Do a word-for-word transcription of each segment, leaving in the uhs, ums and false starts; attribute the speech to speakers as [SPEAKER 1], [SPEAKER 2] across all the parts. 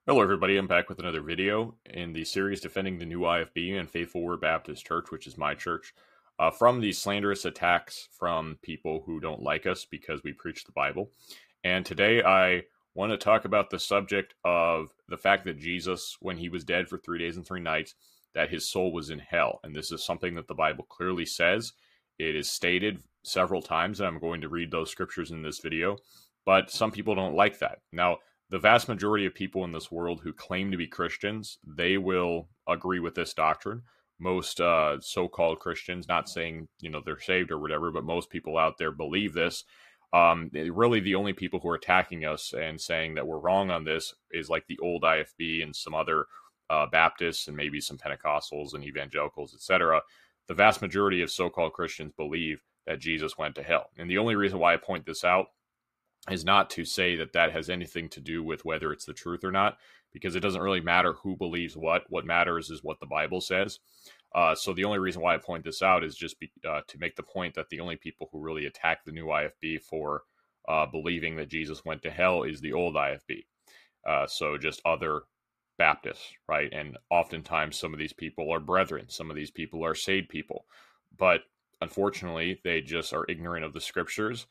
[SPEAKER 1] Hello everybody, I'm back with another video in the series defending the new I F B and Faithful Word Baptist Church, which is my church, uh, from the slanderous attacks from people who don't like us because we preach the Bible. And today I want to talk about the subject of the fact that Jesus, when he was dead for three days and three nights, that his soul was in hell. And this is something that the Bible clearly says. It is stated several times, and I'm going to read those scriptures in this video. But some people don't like that. Now, the vast majority of people in this world who claim to be Christians, they will agree with this doctrine. Most uh, so-called Christians, not saying, you know, they're saved or whatever, but most people out there believe this. Um, really, the only people who are attacking us and saying that we're wrong on this is like the old I F B and some other uh, Baptists and maybe some Pentecostals and evangelicals, et cetera. The vast majority of so-called Christians believe that Jesus went to hell. And the only reason why I point this out is not to say that that has anything to do with whether it's the truth or not, because it doesn't really matter who believes what. What matters is what the Bible says. Uh, so the only reason why I point this out is just be, uh, to make the point that the only people who really attack the new I F B for uh, believing that Jesus went to hell is the old I F B. Uh, so just other Baptists, right? And oftentimes some of these people are brethren. Some of these people are saved people. But unfortunately, they just are ignorant of the scriptures,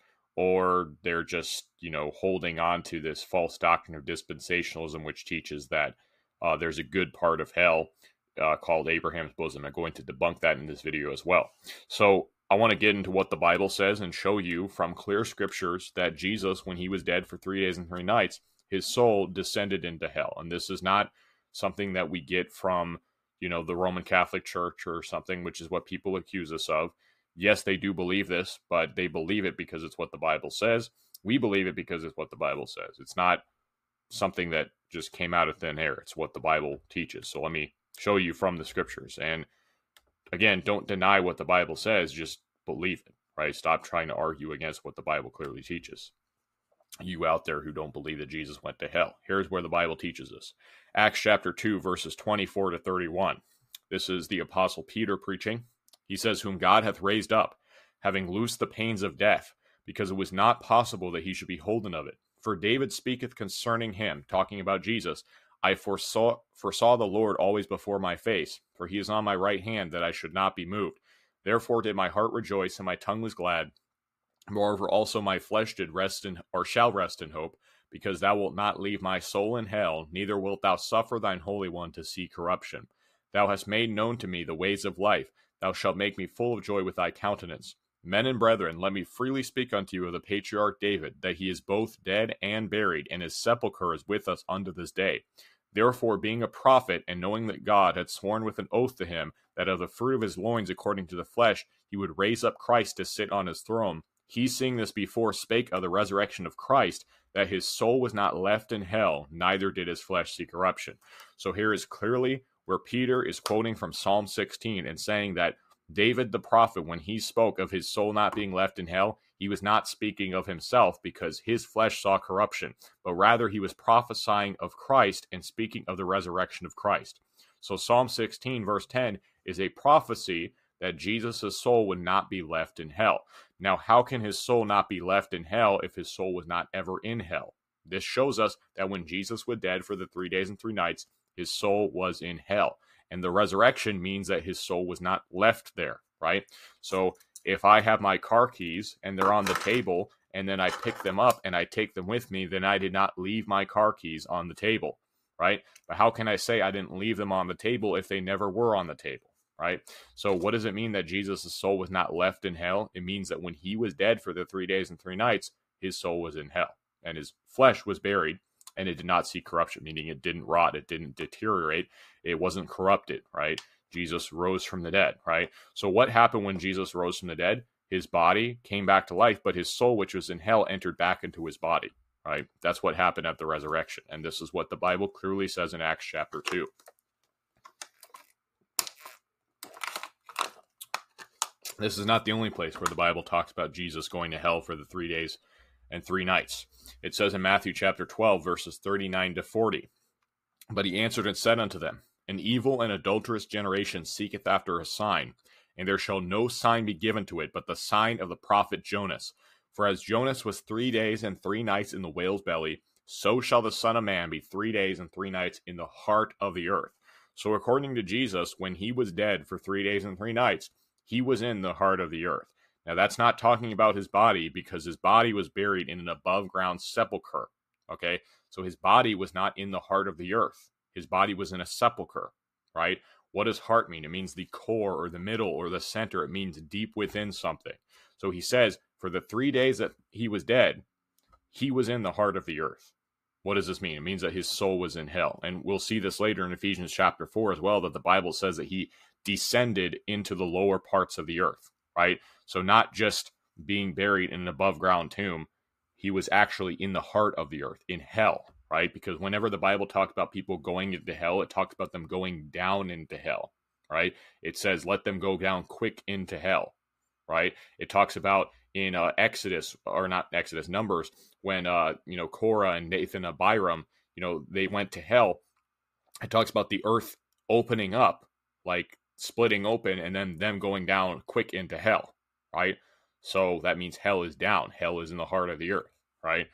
[SPEAKER 1] or they're just, you know, holding on to this false doctrine of dispensationalism, which teaches that uh, there's a good part of hell uh, called Abraham's bosom. I'm going to debunk that in this video as well. So I want to get into what the Bible says and show you from clear scriptures that Jesus, when he was dead for three days and three nights, his soul descended into hell. And this is not something that we get from, you know, the Roman Catholic Church or something, which is what people accuse us of. Yes, they do believe this, but they believe it because it's what the Bible says. We believe it because it's what the Bible says. It's not something that just came out of thin air. It's what the Bible teaches. So let me show you from the scriptures. And again, don't deny what the Bible says. Just believe it, right? Stop trying to argue against what the Bible clearly teaches. You out there who don't believe that Jesus went to hell. Here's where the Bible teaches us. Acts chapter two, verses twenty-four to thirty-one. This is the Apostle Peter preaching. He says, whom God hath raised up, having loosed the pains of death, because it was not possible that he should be holden of it. For David speaketh concerning him, talking about Jesus, I foresaw, foresaw the Lord always before my face, for he is on my right hand, that I should not be moved. Therefore did my heart rejoice, and my tongue was glad. Moreover also my flesh did rest in, or shall rest in hope, because thou wilt not leave my soul in hell, neither wilt thou suffer thine Holy One to see corruption. Thou hast made known to me the ways of life. Thou shalt make me full of joy with thy countenance. Men and brethren, let me freely speak unto you of the patriarch David, that he is both dead and buried, and his sepulchre is with us unto this day. Therefore, being a prophet, and knowing that God had sworn with an oath to him, that of the fruit of his loins according to the flesh, he would raise up Christ to sit on his throne, he seeing this before spake of the resurrection of Christ, that his soul was not left in hell, neither did his flesh see corruption. So here is clearly where Peter is quoting from Psalm sixteen and saying that David the prophet, when he spoke of his soul not being left in hell, he was not speaking of himself because his flesh saw corruption, but rather he was prophesying of Christ and speaking of the resurrection of Christ. So Psalm sixteen verse ten is a prophecy that Jesus' soul would not be left in hell. Now, how can his soul not be left in hell if his soul was not ever in hell? This shows us that when Jesus was dead for the three days and three nights, his soul was in hell. And the resurrection means that his soul was not left there, right? So if I have my car keys and they're on the table and then I pick them up and I take them with me, then I did not leave my car keys on the table, right? But how can I say I didn't leave them on the table if they never were on the table, right? So what does it mean that Jesus' soul was not left in hell? It means that when he was dead for the three days and three nights, his soul was in hell and his flesh was buried. And it did not see corruption, meaning it didn't rot, it didn't deteriorate, it wasn't corrupted, right? Jesus rose from the dead, right? So what happened when Jesus rose from the dead? His body came back to life, but his soul, which was in hell, entered back into his body, right? That's what happened at the resurrection. And this is what the Bible clearly says in Acts chapter two. This is not the only place where the Bible talks about Jesus going to hell for the three days and three nights. It says in Matthew chapter twelve, verses thirty-nine to forty, but he answered and said unto them, an evil and adulterous generation seeketh after a sign, and there shall no sign be given to it, but the sign of the prophet Jonas. For as Jonas was three days and three nights in the whale's belly, so shall the Son of Man be three days and three nights in the heart of the earth. So according to Jesus, when he was dead for three days and three nights, he was in the heart of the earth. Now, that's not talking about his body, because his body was buried in an above-ground sepulcher, okay? So his body was not in the heart of the earth. His body was in a sepulcher, right? What does heart mean? It means the core or the middle or the center. It means deep within something. So he says, for the three days that he was dead, he was in the heart of the earth. What does this mean? It means that his soul was in hell. And we'll see this later in Ephesians chapter four as well, that the Bible says that he descended into the lower parts of the earth, right? So not just being buried in an above ground tomb, he was actually in the heart of the earth, in hell, right? Because whenever the Bible talks about people going into hell, it talks about them going down into hell, right? It says, let them go down quick into hell, right? It talks about in uh, Exodus, or not Exodus, Numbers, when, uh, you know, Korah and Nathan and Abiram, you know, they went to hell. It talks about the earth opening up, like splitting open, and then them going down quick into hell, right? So that means hell is down. Hell is in the heart of the earth, right?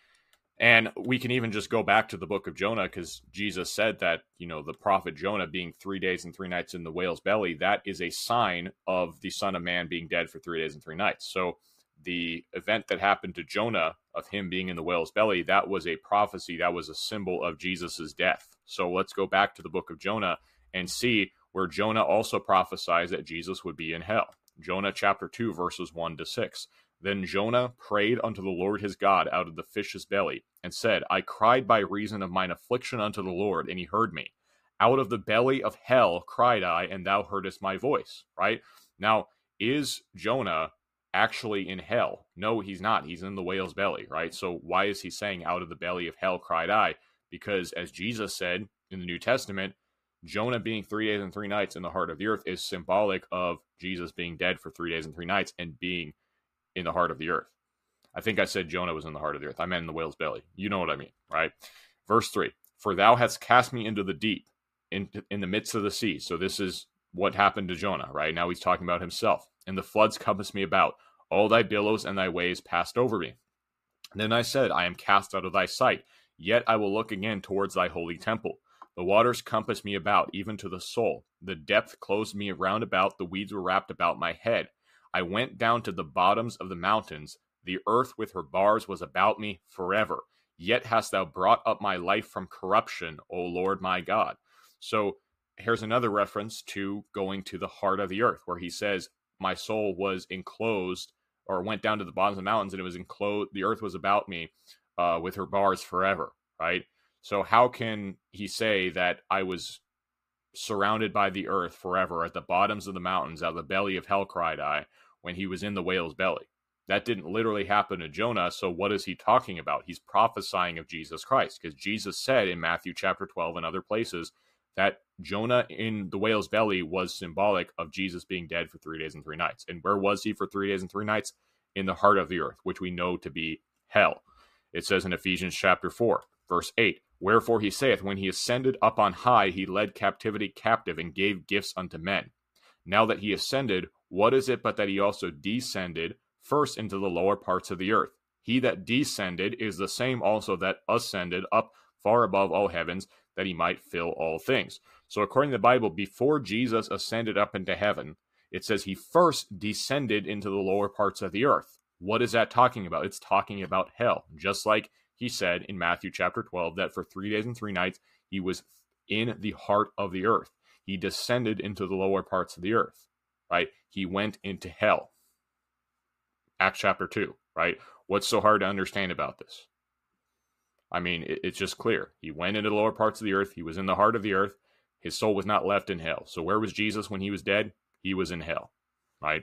[SPEAKER 1] And we can even just go back to the book of Jonah, because Jesus said that, you know, the prophet Jonah being three days and three nights in the whale's belly, that is a sign of the Son of Man being dead for three days and three nights. So the event that happened to Jonah of him being in the whale's belly, that was a prophecy, that was a symbol of Jesus's death. So let's go back to the book of Jonah and see where Jonah also prophesies that Jesus would be in hell. Jonah chapter two, verses one to six. Then Jonah prayed unto the Lord his God out of the fish's belly, and said, I cried by reason of mine affliction unto the Lord, and he heard me. Out of the belly of hell cried I, and thou heardest my voice. Right? Now, is Jonah actually in hell? No, he's not. He's in the whale's belly, right? So why is he saying, out of the belly of hell cried I? Because as Jesus said in the New Testament, Jonah being three days and three nights in the heart of the earth is symbolic of Jesus being dead for three days and three nights and being in the heart of the earth. I think I said Jonah was in the heart of the earth. I meant in the whale's belly. You know what I mean, right? Verse three, for thou hast cast me into the deep, in, in the midst of the sea. So this is what happened to Jonah, right? Now he's talking about himself. And the floods compassed me about. All thy billows and thy waves passed over me. And then I said, I am cast out of thy sight. Yet I will look again towards thy holy temple. The waters compassed me about, even to the soul. The depth closed me round about. The weeds were wrapped about my head. I went down to the bottoms of the mountains. The earth with her bars was about me forever. Yet hast thou brought up my life from corruption, O Lord my God. So here's another reference to going to the heart of the earth, where he says, my soul was enclosed, or went down to the bottoms of the mountains, and it was enclosed. The earth was about me uh, with her bars forever, right? So how can he say that I was surrounded by the earth forever at the bottoms of the mountains, out of the belly of hell cried I, when he was in the whale's belly? That didn't literally happen to Jonah, so what is he talking about? He's prophesying of Jesus Christ, because Jesus said in Matthew chapter twelve and other places that Jonah in the whale's belly was symbolic of Jesus being dead for three days and three nights. And where was he for three days and three nights? In the heart of the earth, which we know to be hell. It says in Ephesians chapter four, verse eight, wherefore he saith, when he ascended up on high, he led captivity captive and gave gifts unto men. Now that he ascended, what is it but that he also descended first into the lower parts of the earth? He that descended is the same also that ascended up far above all heavens, that he might fill all things. So according to the Bible, before Jesus ascended up into heaven, it says he first descended into the lower parts of the earth. What is that talking about? It's talking about hell. Just like he said in Matthew chapter twelve, that for three days and three nights, he was in the heart of the earth. He descended into the lower parts of the earth, right? He went into hell. Acts chapter two, right? What's so hard to understand about this? I mean, it, it's just clear. He went into the lower parts of the earth. He was in the heart of the earth. His soul was not left in hell. So where was Jesus when he was dead? He was in hell, right?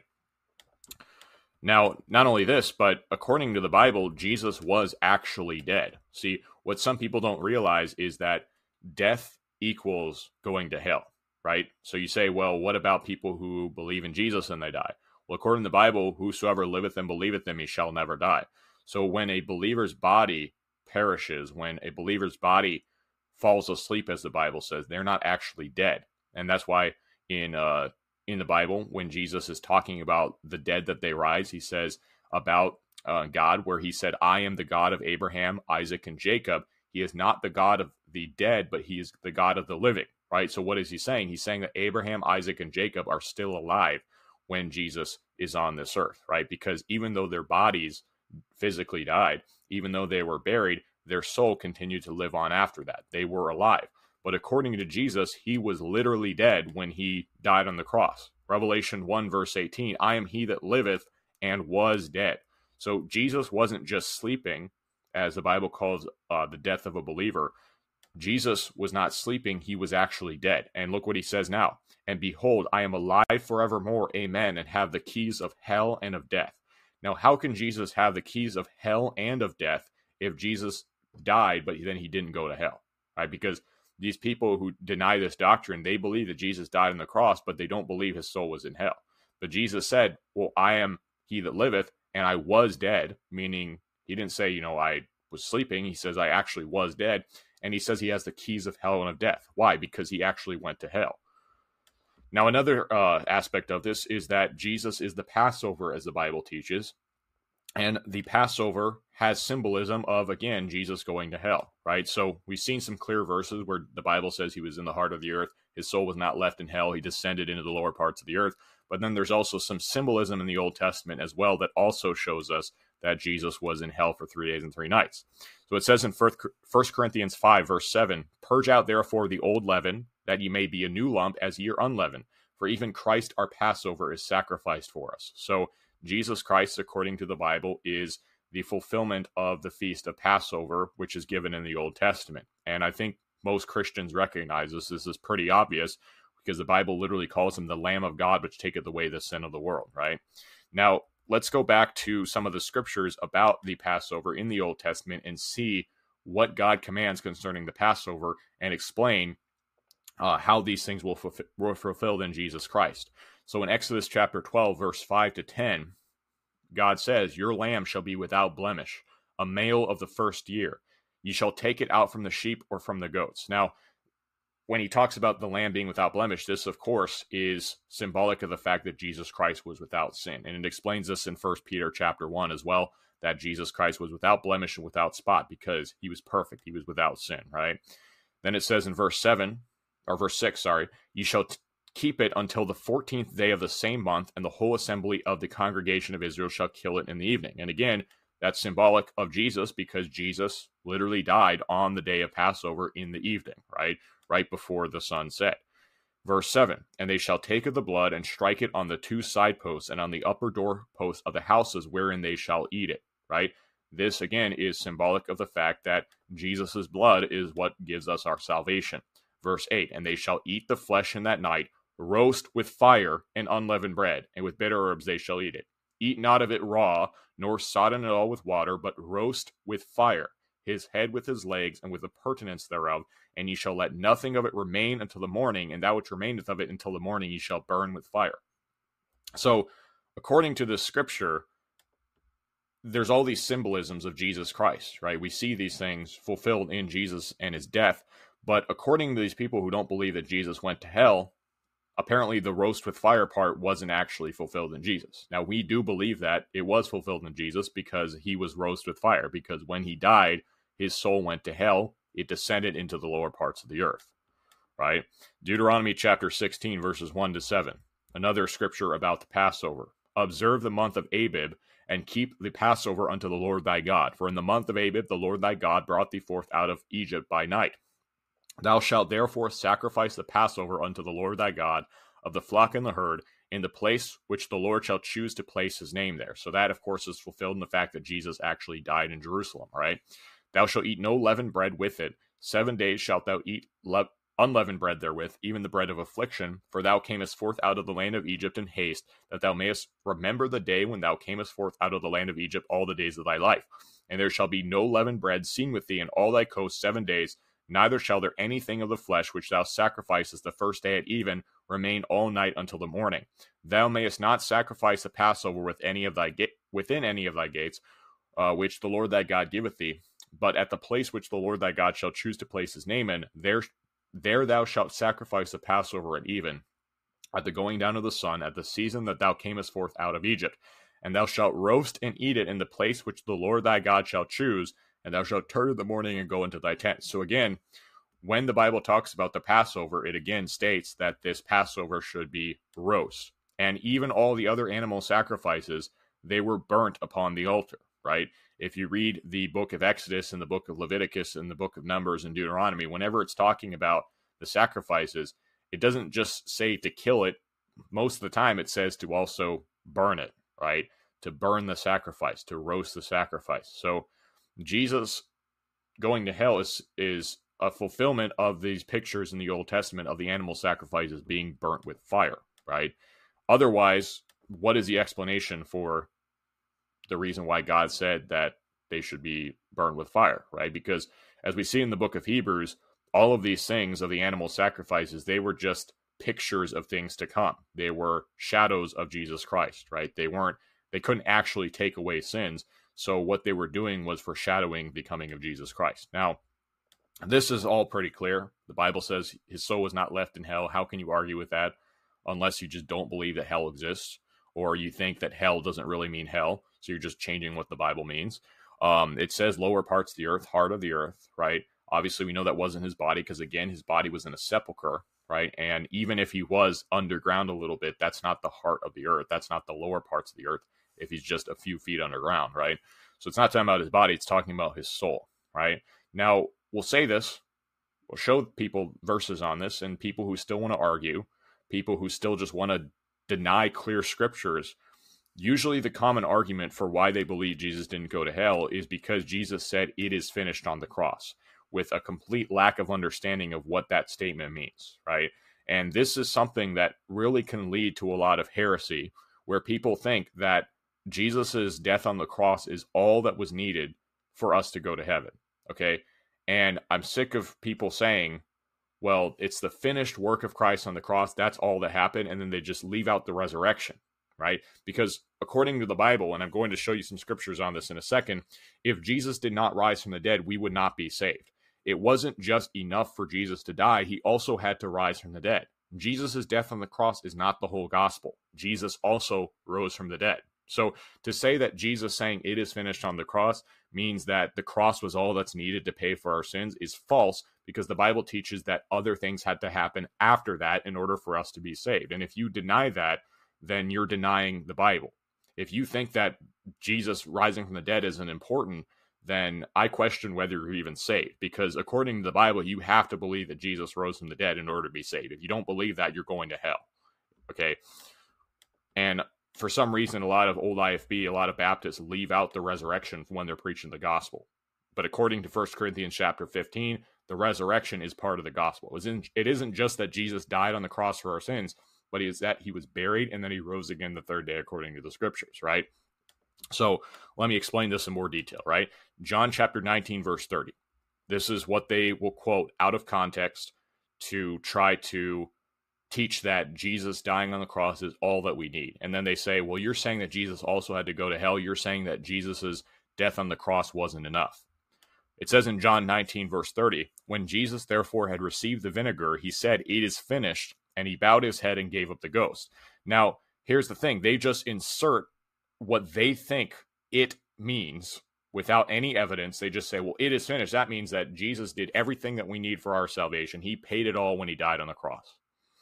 [SPEAKER 1] Now, not only this, but according to the Bible, Jesus was actually dead. See, what some people don't realize is that death equals going to hell, right? So you say, well, what about people who believe in Jesus and they die? Well, according to the Bible, whosoever liveth and believeth in me shall never die. So when a believer's body perishes, when a believer's body falls asleep, as the Bible says, they're not actually dead. And that's why in uh, in the Bible, when Jesus is talking about the dead that they rise, he says about uh, God, where he said, I am the God of Abraham, Isaac, and Jacob. He is not the God of the dead, but he is the God of the living, right? So what is he saying? He's saying that Abraham, Isaac, and Jacob are still alive when Jesus is on this earth, right? Because even though their bodies physically died, even though they were buried, their soul continued to live on after that. They were alive. But according to Jesus, he was literally dead when he died on the cross. Revelation one, verse eighteen, I am he that liveth and was dead. So Jesus wasn't just sleeping, as the Bible calls uh, the death of a believer. Jesus was not sleeping, he was actually dead. And look what he says now. And behold, I am alive forevermore, amen, and have the keys of hell and of death. Now, how can Jesus have the keys of hell and of death if Jesus died, but then he didn't go to hell, right? Because these people who deny this doctrine, they believe that Jesus died on the cross, but they don't believe his soul was in hell. But Jesus said, well, I am he that liveth, and I was dead, meaning he didn't say, you know, I was sleeping. He says, I actually was dead. And he says he has the keys of hell and of death. Why? Because he actually went to hell. Now, another uh, aspect of this is that Jesus is the Passover, as the Bible teaches. And the Passover has symbolism of, again, Jesus going to hell, right? So we've seen some clear verses where the Bible says he was in the heart of the earth. His soul was not left in hell. He descended into the lower parts of the earth. But then there's also some symbolism in the Old Testament as well that also shows us that Jesus was in hell for three days and three nights. So it says in First Corinthians five, verse seven, purge out therefore the old leaven, that ye may be a new lump, as ye are unleavened. For even Christ our Passover is sacrificed for us. So Jesus Christ, according to the Bible, is the fulfillment of the feast of Passover, which is given in the Old Testament. And I think most Christians recognize this. This is pretty obvious because the Bible literally calls him the Lamb of God, which taketh away the sin of the world, right? Now, let's go back to some of the scriptures about the Passover in the Old Testament and see what God commands concerning the Passover and explain uh, how these things will fulfill, were fulfilled in Jesus Christ. So in Exodus chapter twelve, verse five to ten, God says, your lamb shall be without blemish, a male of the first year. Ye shall take it out from the sheep or from the goats. Now, when he talks about the lamb being without blemish, this, of course, is symbolic of the fact that Jesus Christ was without sin. And it explains this in First Peter chapter one as well, that Jesus Christ was without blemish and without spot because he was perfect. He was without sin, right? Then it says in verse seven, or verse six, sorry, ye shall t- keep it until the fourteenth day of the same month, and the whole assembly of the congregation of Israel shall kill it in the evening. And again, that's symbolic of Jesus because Jesus literally died on the day of Passover in the evening, right? Right before the sun set. Verse seven, and they shall take of the blood and strike it on the two side posts and on the upper door posts of the houses wherein they shall eat it, right? This, again, is symbolic of the fact that Jesus' blood is what gives us our salvation. Verse eight, and they shall eat the flesh in that night, roast with fire and unleavened bread, and with bitter herbs they shall eat it. Eat not of it raw, nor sodden it all with water, but roast with fire, his head with his legs, and with the purtenance thereof, and ye shall let nothing of it remain until the morning, and that which remaineth of it until the morning ye shall burn with fire. So, according to this scripture, there's all these symbolisms of Jesus Christ, right? We see these things fulfilled in Jesus and his death, but according to these people who don't believe that Jesus went to hell, apparently the roast with fire part wasn't actually fulfilled in Jesus. Now, we do believe that it was fulfilled in Jesus because he was roast with fire, because when he died, his soul went to hell. It descended into the lower parts of the earth, right? Deuteronomy chapter sixteen, verses one to seven. Another scripture about the Passover. Observe the month of Abib, and keep the Passover unto the Lord thy God. For in the month of Abib the Lord thy God brought thee forth out of Egypt by night. Thou shalt therefore sacrifice the Passover unto the Lord thy God of the flock and the herd in the place which the Lord shall choose to place his name there. So that, of course, is fulfilled in the fact that Jesus actually died in Jerusalem, right? Thou shalt eat no leavened bread with it. Seven days shalt thou eat le- unleavened bread therewith, even the bread of affliction. For thou camest forth out of the land of Egypt in haste, that thou mayest remember the day when thou camest forth out of the land of Egypt all the days of thy life. And there shall be no leavened bread seen with thee in all thy coasts seven days, neither shall there anything of the flesh which thou sacrificest the first day at even remain all night until the morning. Thou mayest not sacrifice the Passover with any of thy ga- within any of thy gates, uh, which the Lord thy God giveth thee, but at the place which the Lord thy God shall choose to place his name in, there, there thou shalt sacrifice the Passover at even, at the going down of the sun, at the season that thou camest forth out of Egypt. and thou shalt roast and eat it in the place which the Lord thy God shall choose, and thou shalt turn in the morning and go into thy tent. So again, when the Bible talks about the Passover, it again states that this Passover should be roast. And even all the other animal sacrifices, they were burnt upon the altar, right? If you read the book of Exodus and the book of Leviticus and the book of Numbers and Deuteronomy, whenever it's talking about the sacrifices, it doesn't just say to kill it. Most of the time it says to also burn it, right? To burn the sacrifice, to roast the sacrifice. So Jesus going to hell is, is a fulfillment of these pictures in the Old Testament of the animal sacrifices being burnt with fire, right? Otherwise, what is the explanation for the reason why God said that they should be burned with fire, right? Because as we see in the book of Hebrews, all of these things of the animal sacrifices, they were just pictures of things to come. They were shadows of Jesus Christ, right? They weren't, they couldn't actually take away sins. So what they were doing was foreshadowing the coming of Jesus Christ. Now, this is all pretty clear. The Bible says his soul was not left in hell. How can you argue with that unless you just don't believe that hell exists, or you think that hell doesn't really mean hell, so you're just changing what the Bible means? Um, it says lower parts of the earth, heart of the earth, right? Obviously, we know that wasn't his body because, again, his body was in a sepulcher, right? And even if he was underground a little bit, that's not the heart of the earth. That's not the lower parts of the earth if he's just a few feet underground, right? So it's not talking about his body. It's talking about his soul, right? Now, we'll say this. We'll show people verses on this, and people who still want to argue, people who still just want to deny clear scriptures, usually the common argument for why they believe Jesus didn't go to hell is because Jesus said it is finished on the cross, with a complete lack of understanding of what that statement means, right? And this is something that really can lead to a lot of heresy, where people think that Jesus's death on the cross is all that was needed for us to go to heaven, okay? And I'm sick of people saying, well, it's the finished work of Christ on the cross, that's all that happened, and then they just leave out the resurrection, right? Because according to the Bible, and I'm going to show you some scriptures on this in a second, if Jesus did not rise from the dead, we would not be saved. It wasn't just enough for Jesus to die, he also had to rise from the dead. Jesus' death on the cross is not the whole gospel. Jesus also rose from the dead. So to say that Jesus saying it is finished on the cross means that the cross was all that's needed to pay for our sins is false, because the Bible teaches that other things had to happen after that in order for us to be saved. And if you deny that, then you're denying the Bible. If you think that Jesus rising from the dead isn't important, then I question whether you're even saved, because according to the Bible, you have to believe that Jesus rose from the dead in order to be saved. If you don't believe that, you're going to hell. Okay. And for some reason, a lot of old I F B, a lot of Baptists leave out the resurrection when they're preaching the gospel. But according to First Corinthians chapter fifteen, the resurrection is part of the gospel. It isn't just that Jesus died on the cross for our sins, but it is that he was buried and then he rose again the third day according to the scriptures, right? So let me explain this in more detail, right? John chapter nineteen, verse thirty. This is what they will quote out of context to try to teach that Jesus dying on the cross is all that we need. And then they say, well, you're saying that Jesus also had to go to hell. You're saying that Jesus's death on the cross wasn't enough. It says in John nineteen, verse thirty, when Jesus therefore had received the vinegar, he said, it is finished, and he bowed his head and gave up the ghost. Now, here's the thing. They just insert what they think it means without any evidence. They just say, well, it is finished. That means that Jesus did everything that we need for our salvation. He paid it all when he died on the cross.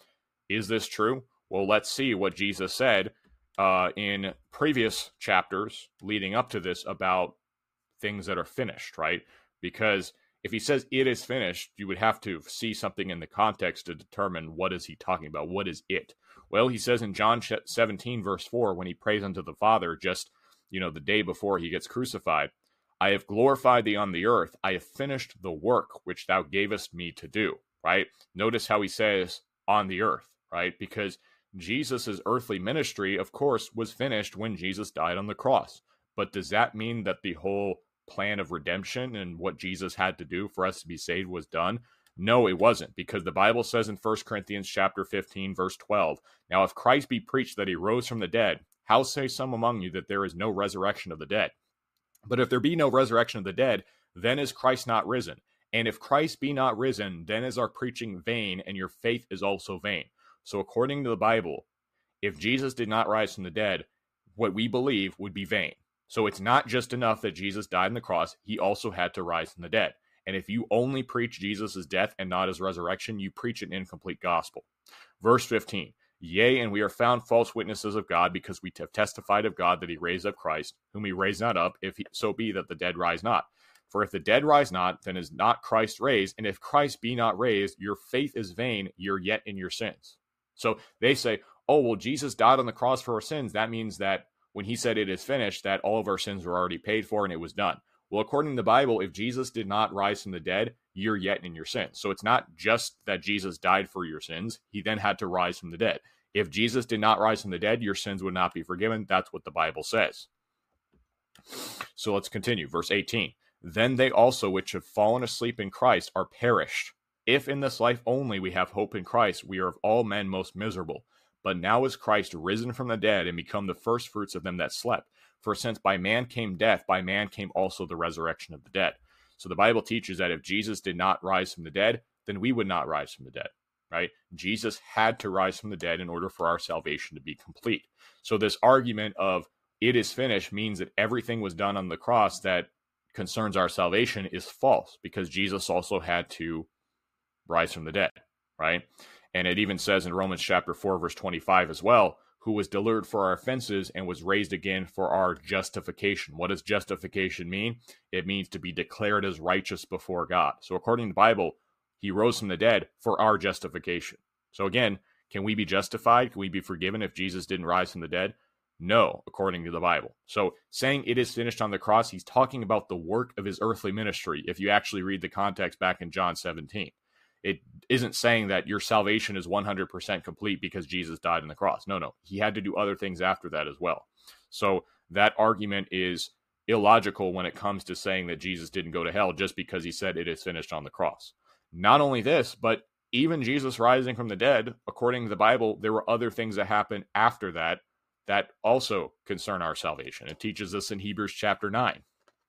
[SPEAKER 1] Is this true? Well, let's see what Jesus said uh, in previous chapters leading up to this about things that are finished, right? Because if he says it is finished, you would have to see something in the context to determine what is he talking about. What is it? Well, he says in John seventeen, verse four, when he prays unto the Father, just, you know, the day before he gets crucified, I have glorified thee on the earth. I have finished the work which thou gavest me to do, right? Notice how he says on the earth, right? Because Jesus's earthly ministry, of course, was finished when Jesus died on the cross. But does that mean that the whole plan of redemption and what Jesus had to do for us to be saved was done? No, it wasn't, because the Bible says in First Corinthians chapter fifteen, verse twelve, now if Christ be preached that he rose from the dead, how say some among you that there is no resurrection of the dead? But if there be no resurrection of the dead, then is Christ not risen. And if Christ be not risen, then is our preaching vain, and your faith is also vain. So according to the Bible, if Jesus did not rise from the dead, what we believe would be vain. So it's not just enough that Jesus died on the cross, he also had to rise from the dead. And if you only preach Jesus' death and not his resurrection, you preach an incomplete gospel. Verse fifteen, yea, and we are found false witnesses of God, because we have testified of God that he raised up Christ, whom he raised not up, if he, so be that the dead rise not. For if the dead rise not, then is not Christ raised, and if Christ be not raised, your faith is vain, you're yet in your sins. So they say, oh, well, Jesus died on the cross for our sins. That means that when he said it is finished, that all of our sins were already paid for and it was done. Well, according to the Bible, if Jesus did not rise from the dead, you're yet in your sins. So it's not just that Jesus died for your sins. He then had to rise from the dead. If Jesus did not rise from the dead, your sins would not be forgiven. That's what the Bible says. So let's continue. Verse eighteen. Then they also which have fallen asleep in Christ are perished. If in this life only we have hope in Christ, we are of all men most miserable. But now is Christ risen from the dead and become the firstfruits of them that slept. For since by man came death, by man came also the resurrection of the dead. So the Bible teaches that if Jesus did not rise from the dead, then we would not rise from the dead, right? Jesus had to rise from the dead in order for our salvation to be complete. So this argument of it is finished means that everything was done on the cross that concerns our salvation is false, because Jesus also had to rise from the dead, right? And it even says in Romans chapter four, verse twenty-five as well, who was delivered for our offenses and was raised again for our justification. What does justification mean? It means to be declared as righteous before God. So according to the Bible, he rose from the dead for our justification. So again, can we be justified? Can we be forgiven if Jesus didn't rise from the dead? No, according to the Bible. So saying it is finished on the cross, he's talking about the work of his earthly ministry. If you actually read the context back in John seventeen, it isn't saying that your salvation is one hundred percent complete because Jesus died on the cross. No, no. He had to do other things after that as well. So that argument is illogical when it comes to saying that Jesus didn't go to hell just because he said it is finished on the cross. Not only this, but even Jesus rising from the dead, according to the Bible, there were other things that happened after that that also concern our salvation. It teaches us in Hebrews chapter nine.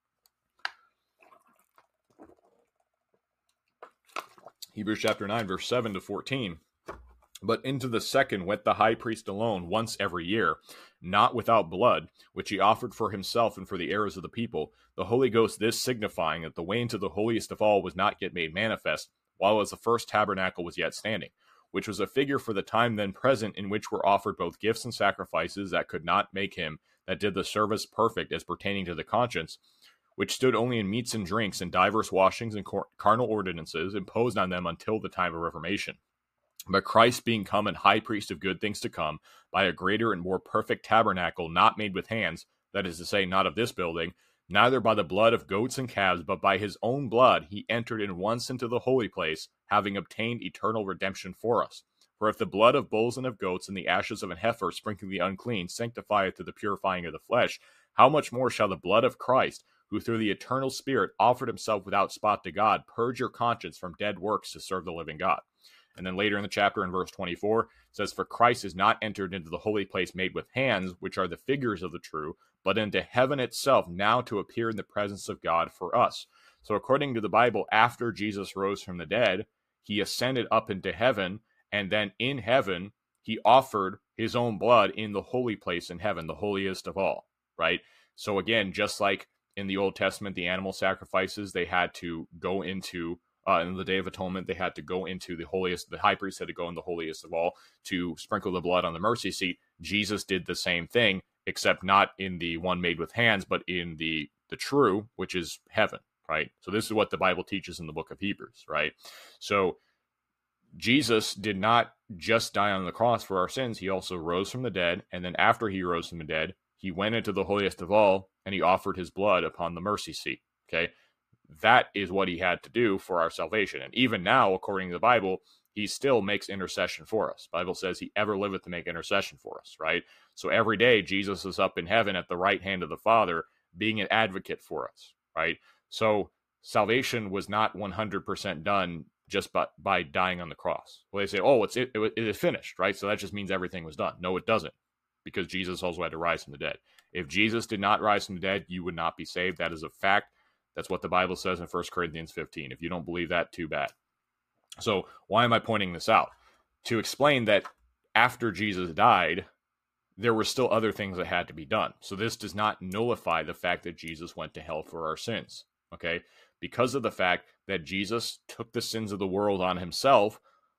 [SPEAKER 1] Hebrews chapter nine, verse seven to fourteen. But into the second went the high priest alone once every year, not without blood, which he offered for himself and for the errors of the people, the Holy Ghost this signifying that the way into the holiest of all was not yet made manifest, while as the first tabernacle was yet standing, which was a figure for the time then present, in which were offered both gifts and sacrifices that could not make him that did the service perfect as pertaining to the conscience, which stood only in meats and drinks and divers washings and carnal ordinances imposed on them until the time of Reformation. But Christ being come and high priest of good things to come, by a greater and more perfect tabernacle, not made with hands, that is to say, not of this building, neither by the blood of goats and calves, but by his own blood he entered in once into the holy place, having obtained eternal redemption for us. For if the blood of bulls and of goats and the ashes of an heifer sprinkling the unclean sanctifieth to the purifying of the flesh, how much more shall the blood of Christ, who through the eternal Spirit offered himself without spot to God, purge your conscience from dead works to serve the living God? And then later in the chapter, in verse twenty-four, it says, For Christ is not entered into the holy place made with hands, which are the figures of the true, but into heaven itself, now to appear in the presence of God for us. So according to the Bible, after Jesus rose from the dead, he ascended up into heaven, and then in heaven, he offered his own blood in the holy place in heaven, the holiest of all, right? So again, just like in the Old Testament, the animal sacrifices, they had to go into, uh, in the Day of Atonement, they had to go into the holiest, the high priest had to go in the holiest of all to sprinkle the blood on the mercy seat. Jesus did the same thing, except not in the one made with hands, but in the, the true, which is heaven, right? So this is what the Bible teaches in the book of Hebrews, right? So Jesus did not just die on the cross for our sins. He also rose from the dead. And then after he rose from the dead, he went into the holiest of all and he offered his blood upon the mercy seat. Okay. That is what he had to do for our salvation. And even now, according to the Bible, he still makes intercession for us. The Bible says he ever liveth to make intercession for us, right? So every day, Jesus is up in heaven at the right hand of the Father, being an advocate for us, right? So salvation was not one hundred percent done just by, by dying on the cross. Well, they say, oh, it's, it, it, it is finished, right? So that just means everything was done. No, it doesn't, because Jesus also had to rise from the dead. If Jesus did not rise from the dead, you would not be saved. That is a fact. That's what the Bible says in First Corinthians fifteen. If you don't believe that, too bad. So why am I pointing this out? To explain that after Jesus died, there were still other things that had to be done. So this does not nullify the fact that Jesus went to hell for our sins, okay? Because of the fact that Jesus took the sins of the world on himself,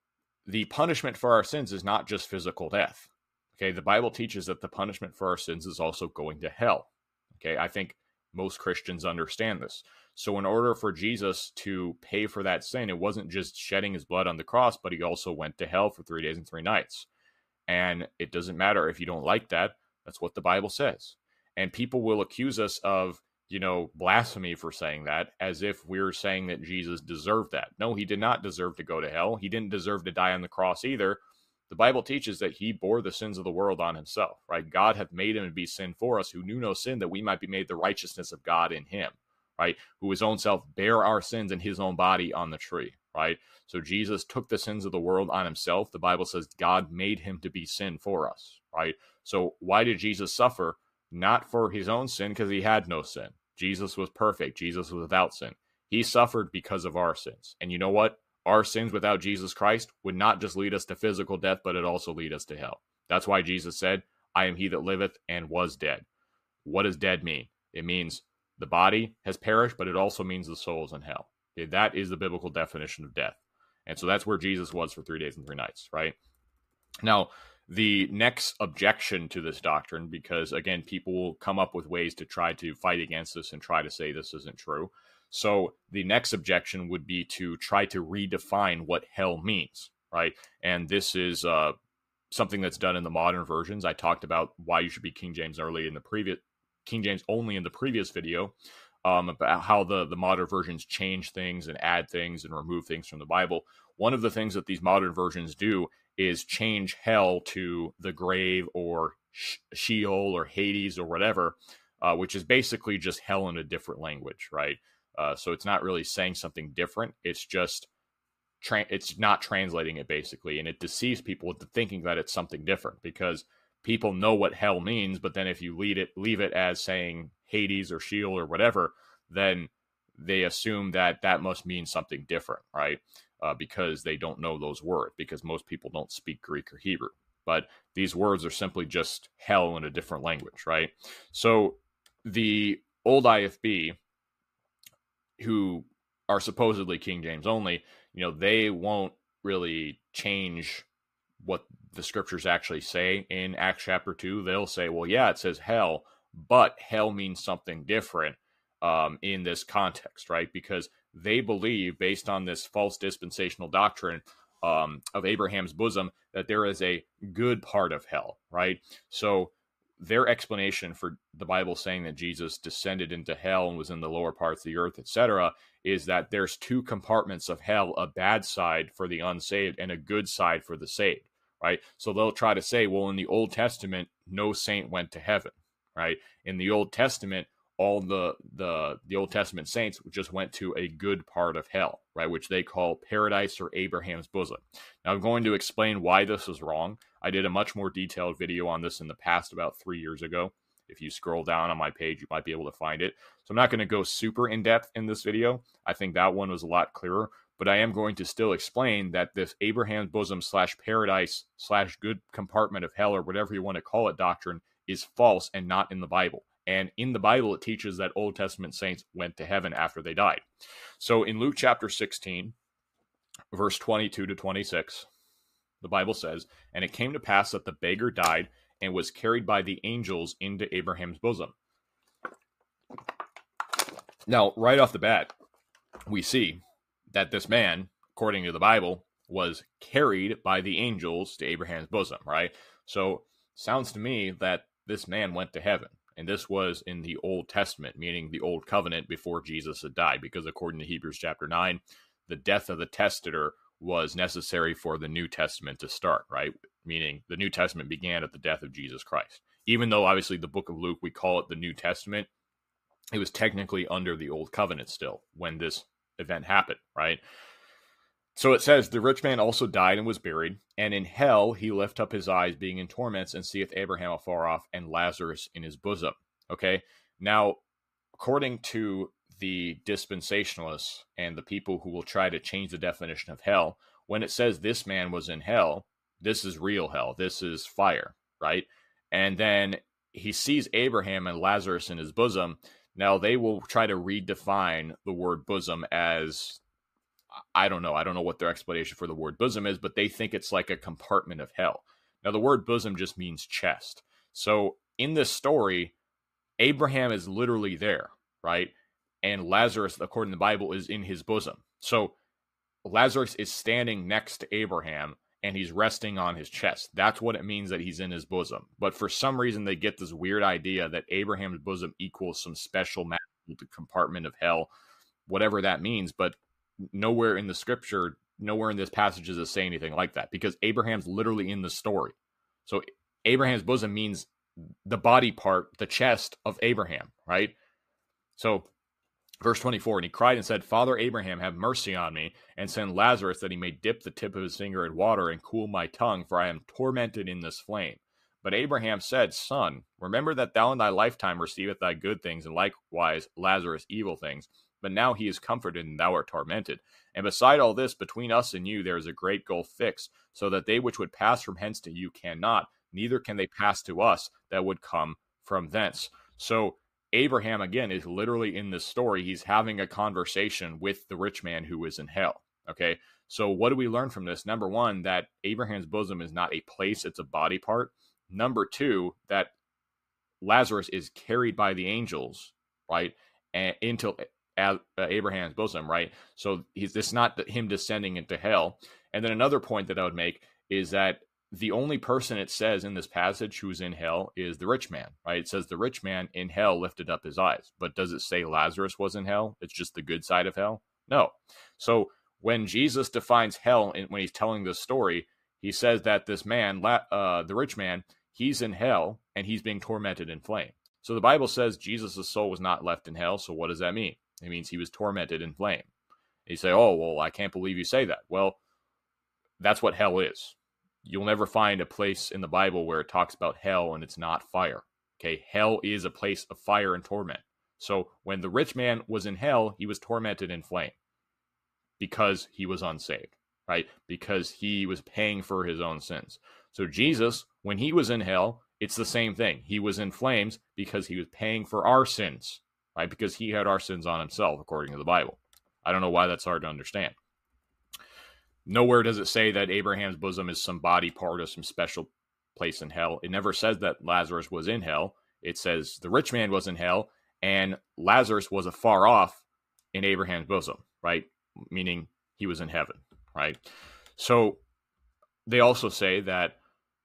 [SPEAKER 1] the punishment for our sins is not just physical death, okay? The Bible teaches that the punishment for our sins is also going to hell, okay? I think most Christians understand this. So in order for Jesus to pay for that sin, it wasn't just shedding his blood on the cross, but he also went to hell for three days and three nights. And it doesn't matter if you don't like that. That's what the Bible says. And people will accuse us of, you know, blasphemy for saying that, as if we're saying that Jesus deserved that. No, he did not deserve to go to hell. He didn't deserve to die on the cross either. The Bible teaches that he bore the sins of the world on himself, right? God hath made him to be sin for us, who knew no sin, that we might be made the righteousness of God in him, right? Who his own self bare our sins in his own body on the tree, right? So Jesus took the sins of the world on himself. The Bible says God made him to be sin for us, right? So why did Jesus suffer? Not for his own sin, because he had no sin. Jesus was perfect. Jesus was without sin. He suffered because of our sins. And you know what? Our sins without Jesus Christ would not just lead us to physical death, but it also lead us to hell. That's why Jesus said, I am he that liveth and was dead. What does dead mean? It means the body has perished, but it also means the soul is in hell. Okay, that is the biblical definition of death. And so that's where Jesus was for three days and three nights, right? Now, the next objection to this doctrine, because again, people will come up with ways to try to fight against this and try to say this isn't true. So the next objection would be to try to redefine what hell means, right? And this is uh, something that's done in the modern versions. I talked about why you should be King James early in the previous King James only in the previous video, um, about how the, the modern versions change things and add things and remove things from the Bible. One of the things that these modern versions do is change hell to the grave or Sheol or Hades or whatever, uh, which is basically just hell in a different language, right? Uh, so it's not really saying something different. It's just, tra- it's not translating it basically. And it deceives people into thinking that it's something different, because people know what hell means. But then if you lead it, leave it as saying Hades or Sheol or whatever, then they assume that that must mean something different, right? Uh, because they don't know those words, because most people don't speak Greek or Hebrew. But these words are simply just hell in a different language, right? So the old I F B, who are supposedly King James only, you know, they won't really change what the scriptures actually say in Acts chapter two. They'll say, well, yeah, it says hell, but hell means something different um, in this context, right? Because they believe, based on this false dispensational doctrine um, of Abraham's bosom, that there is a good part of hell, right? So their explanation for the Bible saying that Jesus descended into hell and was in the lower parts of the earth, et cetera, is that there's two compartments of hell, a bad side for the unsaved and a good side for the saved, right? So they'll try to say, well, in the Old Testament, no saint went to heaven, right? In the Old Testament, all the, the, the Old Testament saints just went to a good part of hell, right? Which they call paradise or Abraham's bosom. Now, I'm going to explain why this is wrong. I did a much more detailed video on this in the past, about three years ago. If you scroll down on my page, you might be able to find it. So I'm not going to go super in depth in this video. I think that one was a lot clearer, but I am going to still explain that this Abraham's bosom slash paradise slash good compartment of hell, or whatever you want to call it, doctrine is false and not in the Bible. And in the Bible, it teaches that Old Testament saints went to heaven after they died. So in Luke chapter sixteen, verse twenty-two to twenty-six, the Bible says, and it came to pass that the beggar died and was carried by the angels into Abraham's bosom. Now, right off the bat, we see that this man, according to the Bible, was carried by the angels to Abraham's bosom, right? So, sounds to me that this man went to heaven. And this was in the Old Testament, meaning the Old Covenant before Jesus had died, because according to Hebrews chapter nine, the death of the testator was necessary for the New Testament to start, right? Meaning the New Testament began at the death of Jesus Christ. Even though obviously the book of Luke, we call it the New Testament, it was technically under the Old Covenant still when this event happened, right? So it says, the rich man also died and was buried, and in hell he lift up his eyes, being in torments, and seeth Abraham afar off, and Lazarus in his bosom. Okay, now, according to the dispensationalists and the people who will try to change the definition of hell, when it says this man was in hell, this is real hell. This is fire, right? And then he sees Abraham and Lazarus in his bosom. Now they will try to redefine the word bosom as, I don't know. I don't know what their explanation for the word bosom is, but they think it's like a compartment of hell. Now the word bosom just means chest. So in this story, Abraham is literally there, right? And Lazarus, according to the Bible, is in his bosom. So Lazarus is standing next to Abraham and he's resting on his chest. That's what it means that he's in his bosom. But for some reason, they get this weird idea that Abraham's bosom equals some special magical compartment of hell, whatever that means. But nowhere in the scripture, nowhere in this passage does it say anything like that, because Abraham's literally in the story. So Abraham's bosom means the body part, the chest of Abraham, right? So verse twenty-four, and he cried and said, Father Abraham, have mercy on me, and send Lazarus that he may dip the tip of his finger in water and cool my tongue, for I am tormented in this flame. But Abraham said, Son, remember that thou in thy lifetime receivest thy good things, and likewise Lazarus evil things. But now he is comforted, and thou art tormented. And beside all this, between us and you there is a great gulf fixed, so that they which would pass from hence to you cannot, neither can they pass to us that would come from thence. So Abraham, again, is literally in this story. He's having a conversation with the rich man who is in hell. Okay, so what do we learn from this? Number one, that Abraham's bosom is not a place, it's a body part. Number two, that Lazarus is carried by the angels, right, and into uh, Abraham's bosom, right? So he's this not him descending into hell. And then another point that I would make is that the only person it says in this passage who's in hell is the rich man, right? It says the rich man in hell lifted up his eyes. But does it say Lazarus was in hell? It's just the good side of hell? No. So when Jesus defines hell, and when he's telling this story, he says that this man, uh, the rich man, he's in hell and he's being tormented in flame. So the Bible says Jesus' soul was not left in hell. So what does that mean? It means he was tormented in flame. You say, oh, well, I can't believe you say that. Well, that's what hell is. You'll never find a place in the Bible where it talks about hell and it's not fire. Okay, hell is a place of fire and torment. So when the rich man was in hell, he was tormented in flame because he was unsaved, right? Because he was paying for his own sins. So Jesus, when he was in hell, it's the same thing. He was in flames because he was paying for our sins, right? Because he had our sins on himself, according to the Bible. I don't know why that's hard to understand. Nowhere does it say that Abraham's bosom is some body part or some special place in hell. It never says that Lazarus was in hell. It says the rich man was in hell and Lazarus was afar off in Abraham's bosom, right? Meaning he was in heaven, right? So they also say that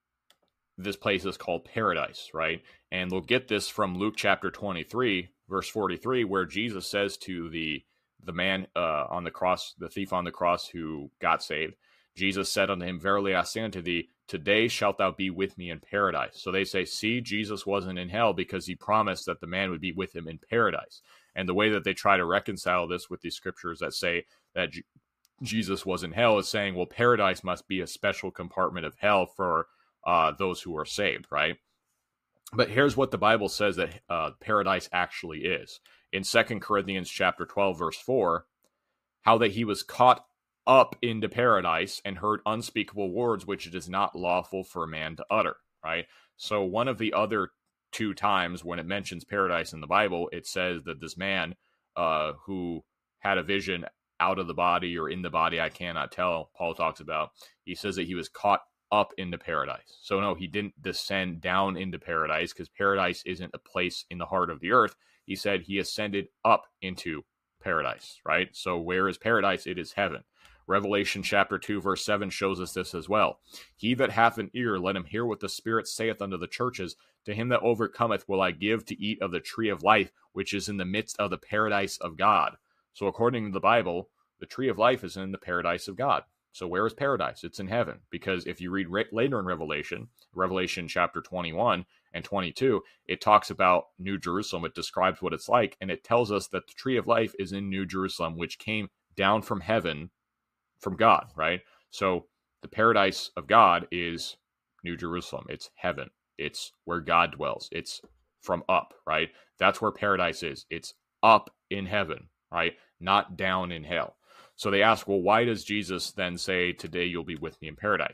[SPEAKER 1] this place is called paradise, right? And we'll get this from Luke chapter twenty-three, verse forty-three, where Jesus says to the the man uh, on the cross, the thief on the cross who got saved, Jesus said unto him, Verily I say unto thee, today shalt thou be with me in paradise. So they say, see, Jesus wasn't in hell because he promised that the man would be with him in paradise. And the way that they try to reconcile this with these scriptures that say that J- Jesus was in hell is saying, well, paradise must be a special compartment of hell for uh, those who are saved, right? But here's what the Bible says that uh, paradise actually is. In Second Corinthians chapter twelve, verse four, how that he was caught up into paradise and heard unspeakable words which it is not lawful for a man to utter, right? So one of the other two times when it mentions paradise in the Bible, it says that this man uh, who had a vision out of the body or in the body, I cannot tell, Paul talks about, he says that he was caught up into paradise. So no, he didn't descend down into paradise because paradise isn't a place in the heart of the earth. He said he ascended up into paradise, right? So where is paradise? It is heaven. Revelation chapter two, verse seven shows us this as well. He that hath an ear, let him hear what the Spirit saith unto the churches. To him that overcometh will I give to eat of the tree of life, which is in the midst of the paradise of God. So according to the Bible, the tree of life is in the paradise of God. So where is paradise? It's in heaven. Because if you read re- later in Revelation, Revelation chapter twenty-one and twenty-two, it talks about New Jerusalem. It describes what it's like. And it tells us that the tree of life is in New Jerusalem, which came down from heaven from God, right? So the paradise of God is New Jerusalem. It's heaven. It's where God dwells. It's from up, right? That's where paradise is. It's up in heaven, right? Not down in hell. So they ask, well, why does Jesus then say, today you'll be with me in paradise?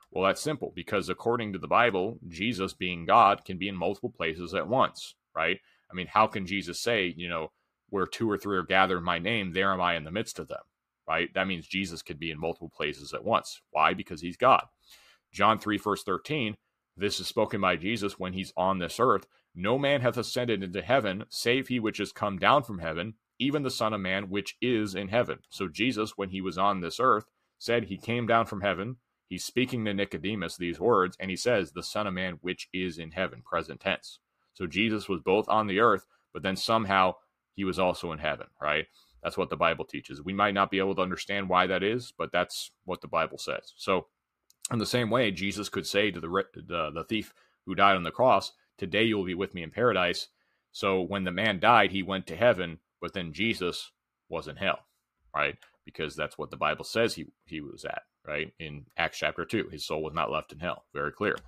[SPEAKER 1] Well, that's simple, because according to the Bible, Jesus, being God, can be in multiple places at once, right? I mean, how can Jesus say, you know, where two or three are gathered in my name, there am I in the midst of them, right? That means Jesus could be in multiple places at once. Why? Because he's God. John three, verse thirteen, this is spoken by Jesus when he's on this earth. No man hath ascended into heaven, save he which is come down from heaven, even the Son of Man which is in heaven. So Jesus, when he was on this earth, said he came down from heaven. He's speaking to Nicodemus these words, and he says, the Son of Man which is in heaven, present tense. So Jesus was both on the earth, but then somehow he was also in heaven, right? That's what the Bible teaches. We might not be able to understand why that is, but that's what the Bible says. So in the same way, Jesus could say to the, the, the thief who died on the cross, today you will be with me in paradise. So when the man died, he went to heaven, but then Jesus was in hell, right? Because that's what the Bible says he, he was at, right? In Acts chapter two, his soul was not left in hell. Very clear.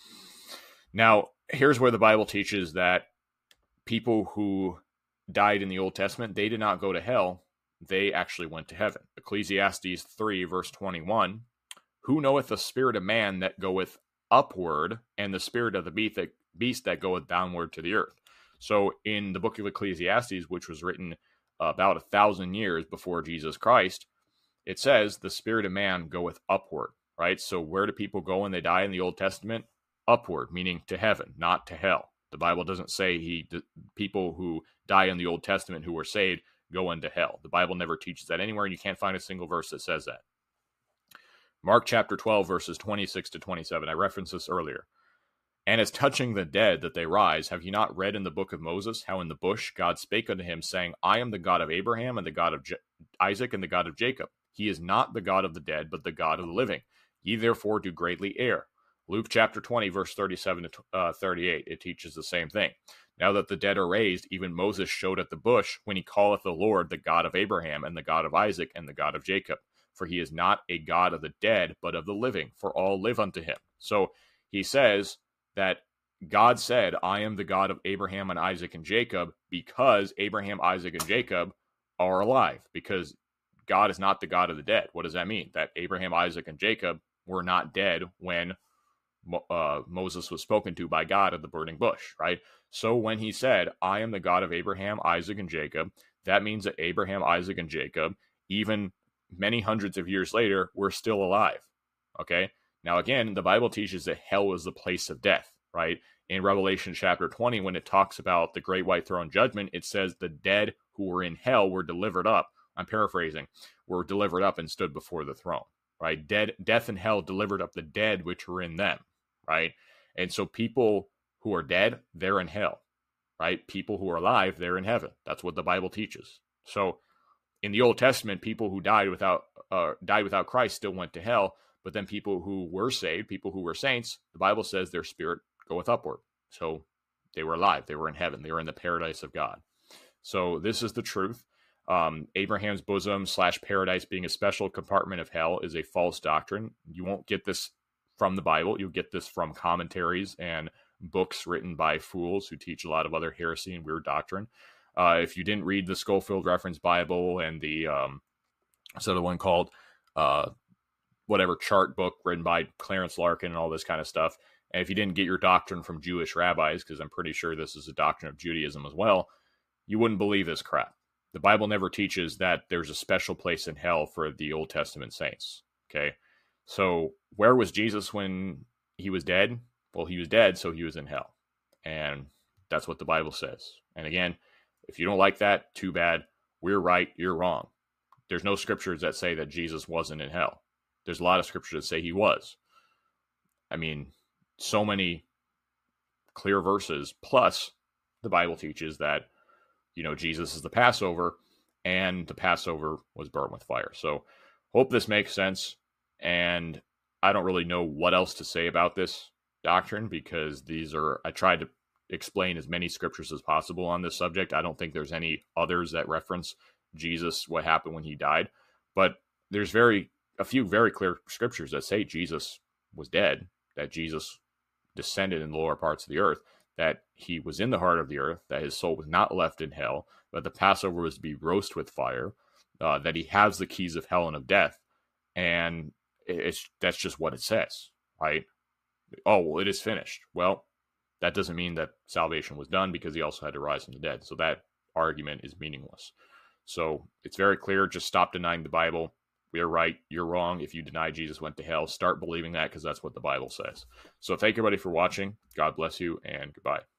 [SPEAKER 1] Now, here's where the Bible teaches that people who died in the Old Testament, they did not go to hell. They actually went to heaven. Ecclesiastes three, verse twenty-one, who knoweth the spirit of man that goeth upward, and the spirit of the beast that, beast that goeth downward to the earth? So in the book of Ecclesiastes, which was written about a thousand years before Jesus Christ, it says the spirit of man goeth upward, right? So where do people go when they die in the Old Testament? Upward, meaning to heaven, not to hell. The Bible doesn't say he the people who die in the Old Testament who were saved go into hell. The Bible never teaches that anywhere, and you can't find a single verse that says that. Mark chapter twelve, verses twenty-six to twenty-seven. I referenced this earlier. And as touching the dead that they rise, have you not read in the book of Moses how in the bush God spake unto him, saying, I am the God of Abraham and the God of J- Isaac and the God of Jacob. He is not the God of the dead, but the God of the living. Ye therefore do greatly err. Luke chapter twenty, verse thirty-seven to thirty-eight, it teaches the same thing. Now that the dead are raised, even Moses showed at the bush when he calleth the Lord the God of Abraham and the God of Isaac and the God of Jacob. For he is not a God of the dead, but of the living, for all live unto him. So he says that God said, I am the God of Abraham and Isaac and Jacob, because Abraham, Isaac, and Jacob are alive, because God is not the God of the dead. What does that mean? That Abraham, Isaac, and Jacob were not dead when uh, Moses was spoken to by God at the burning bush, right? So when he said, I am the God of Abraham, Isaac, and Jacob, that means that Abraham, Isaac, and Jacob, even many hundreds of years later, were still alive, okay? Now, again, the Bible teaches that hell is the place of death, right? In Revelation chapter twenty, when it talks about the great white throne judgment, it says the dead who were in hell were delivered up. I'm paraphrasing, were delivered up and stood before the throne, right? Dead, death and hell delivered up the dead which were in them, right? And so people who are dead, they're in hell, right? People who are alive, they're in heaven. That's what the Bible teaches. So in the Old Testament, people who died without uh, died without Christ still went to hell. But then people who were saved, people who were saints, the Bible says their spirit goeth upward. So they were alive. They were in heaven. They were in the paradise of God. So this is the truth. Um, Abraham's bosom slash paradise being a special compartment of hell is a false doctrine. You won't get this from the Bible. You'll get this from commentaries and books written by fools who teach a lot of other heresy and weird doctrine. Uh, if you didn't read the Schofield Reference Bible and the, um, so the one called, uh, whatever chart book written by Clarence Larkin and all this kind of stuff. And if you didn't get your doctrine from Jewish rabbis, because I'm pretty sure this is a doctrine of Judaism as well, you wouldn't believe this crap. The Bible never teaches that there's a special place in hell for the Old Testament saints. Okay. So where was Jesus when he was dead? Well, he was dead, so he was in hell. And that's what the Bible says. And again, if you don't like that, too bad. We're right, you're wrong. There's no scriptures that say that Jesus wasn't in hell. There's a lot of scriptures that say he was. I mean, so many clear verses, plus the Bible teaches that, you know, Jesus is the Passover, and the Passover was burnt with fire. So hope this makes sense. And I don't really know what else to say about this doctrine, because these are, I tried to explain as many scriptures as possible on this subject. I don't think there's any others that reference Jesus, what happened when he died. But there's very a few very clear scriptures that say Jesus was dead, that Jesus descended in the lower parts of the earth, that he was in the heart of the earth, that his soul was not left in hell, that the Passover was to be roast with fire, uh, that he has the keys of hell and of death. And it's that's just what it says. right? Oh, well, it is finished. Well, that doesn't mean that salvation was done because he also had to rise from the dead. So that argument is meaningless. So it's very clear. Just stop denying the Bible. We are right. You're wrong. If you deny Jesus went to hell, start believing that because that's what the Bible says. So thank you, everybody, for watching. God bless you, and goodbye.